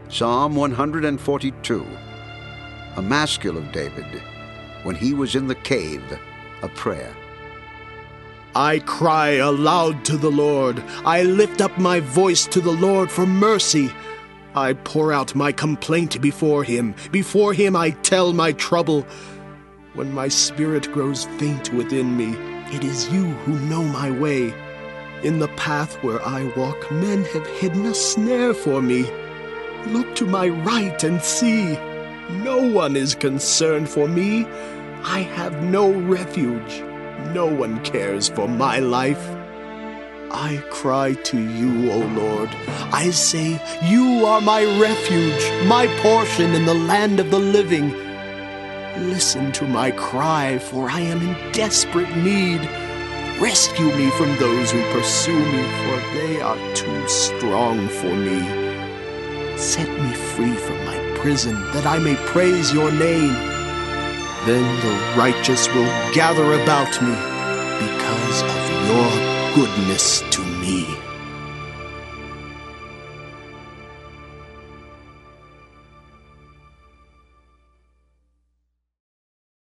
Psalm 142, a maskil of David, when he was in the cave, a prayer. I cry aloud to the Lord. I lift up my voice to the Lord for mercy. I pour out my complaint before him. Before him I tell my trouble. When my spirit grows faint within me, it is you who know my way. In the path where I walk, men have hidden a snare for me. Look to my right and see. No one is concerned for me. I have no refuge. No one cares for my life. I cry to you, O Lord. I say, you are my refuge, my portion in the land of the living. Listen to my cry, for I am in desperate need. Rescue me from those who pursue me, for they are too strong for me. Set me free from my prison, that I may praise your name. Then the righteous will gather about me because of your goodness to me.